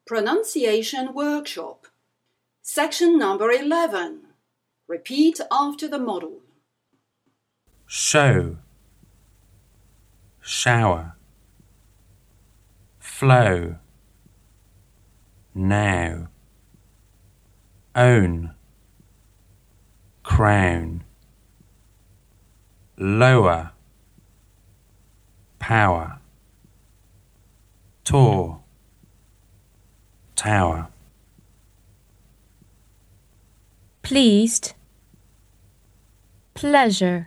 Pronunciation Workshop. Section number 11. Repeat after the model. Show, shower, flow, now, own, crown, lower, power, tour, tower. Pleased, pleasure,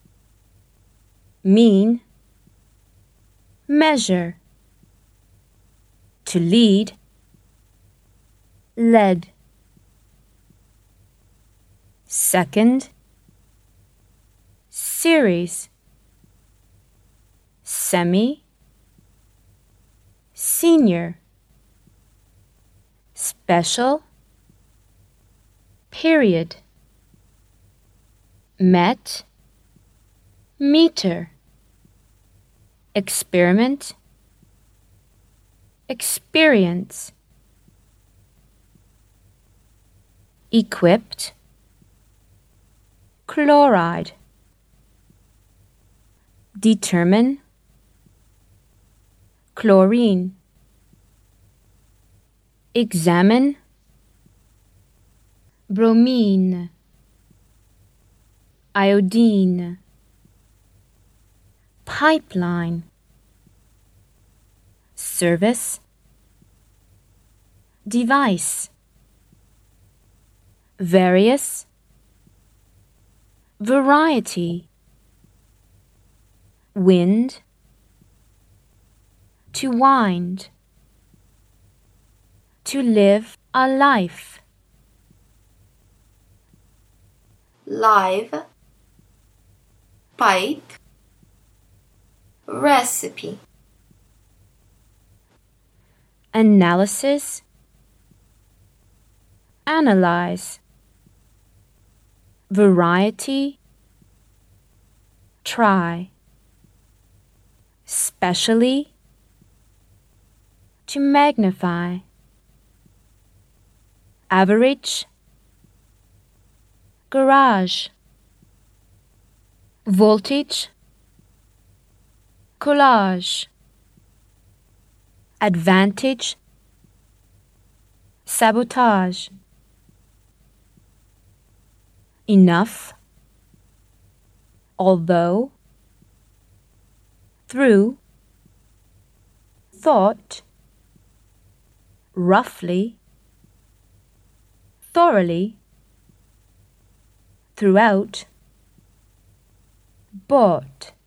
mean, measure, to lead, led, second, series, semi, senior, special, period, met, meter, experiment, experience, equipped, chloride, determine, chlorine, examine, bromine, iodine, pipeline, service, device, various, variety, wind, to wind, to live a life. Live, pipe, recipe. Analysis, analyze, variety, try, specially, to magnify, average, garage, voltage, collage, advantage, sabotage, enough, although, through, thought, roughly, thoroughly, throughout, bought.